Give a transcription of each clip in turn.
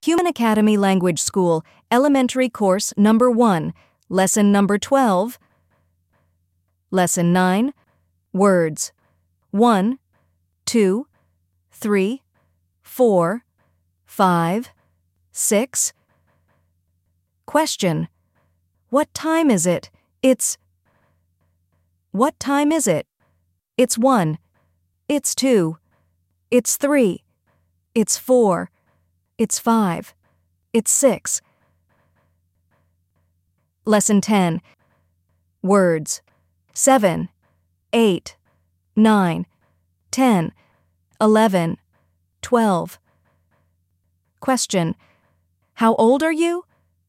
Human Academy Language School, Elementary Course Number 1, Lesson Number 12. Lesson 9. Words. 1, 2, 3, 4, 5, 6. Question. What time is it? It's. What time is it? It's 1. It's 2. It's 3. It's 4. It's 5. It's 6. Lesson 10. Words. 7, 8, 9, 10, 11, 12. Question. How old are you?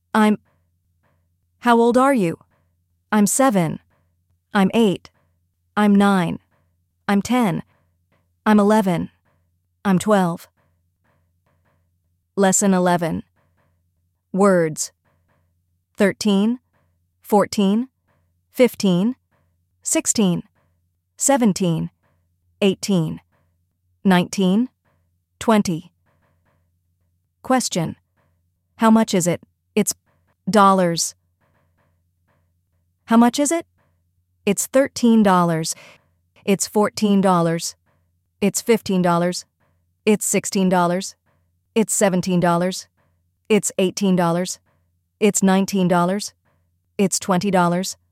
How old are you? I'm 7. I'm 8. I'm 9. I'm 10. I'm 11. I'm 12. Lesson 11. Words. 13, 14, 15, 16, 17, 18, 19, 20. Question. How much is it? It's dollars. How much is it? It's $13. It's $14. It's $15. It's $16. It's $17. It's $18. It's $19. It's $20.